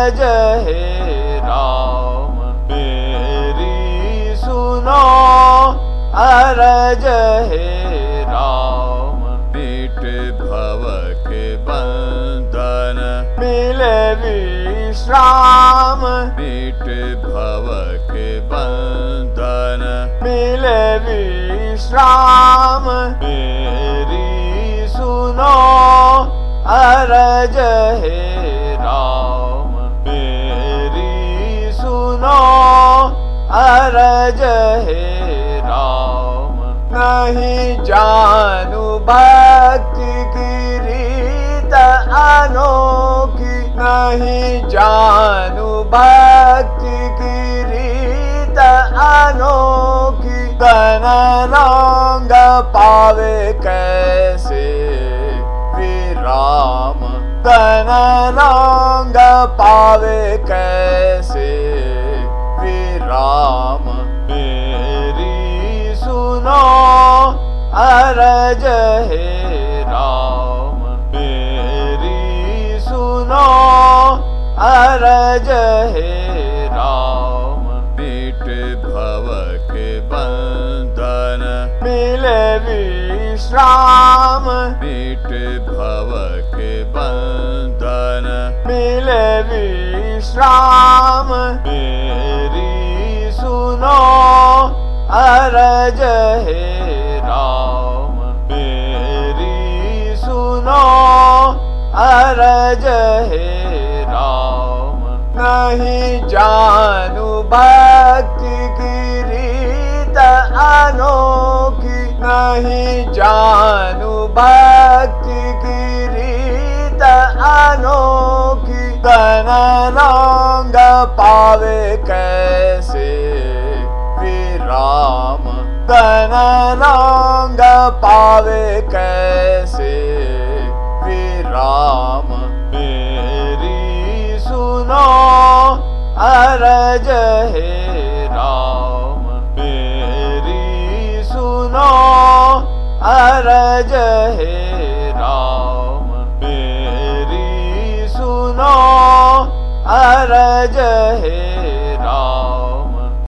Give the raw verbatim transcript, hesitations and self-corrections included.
अरज हे राम मेरी सुनो अरज हे राम। मिट भव के बंधन मिले विश्राम मिट भव के बंधन मिले विश्राम। मेरी सुनो अरज हे राम मेरी सुनो अरज हे राम। नहीं जानू भक्ति की रीत अनोखी नहीं जानू भक्ति की रीत अनोखी। तन रंग पावे कैसे विराम तन रंग पावे कैसे विराम। मेरी सुनो अरज हे राम मेरी सुनो अरज हे राम। मिट भव के बंधन मिले विश्राम मिट भव के बंधन मिले विश्राम। मेरी सुनो अरज हे राम मेरी सुनो अरज हे राम। नहीं जानू भक्ति की रीत अनोखी नहीं जानू भक्ति की रीत अनोखी। तन रंग पावे कैसे विराम तन रंग पावे कैसे विराम। मेरी सुनो अरज हे राम मेरी सुनो अरज हे राम मेरी सुनो अरज हे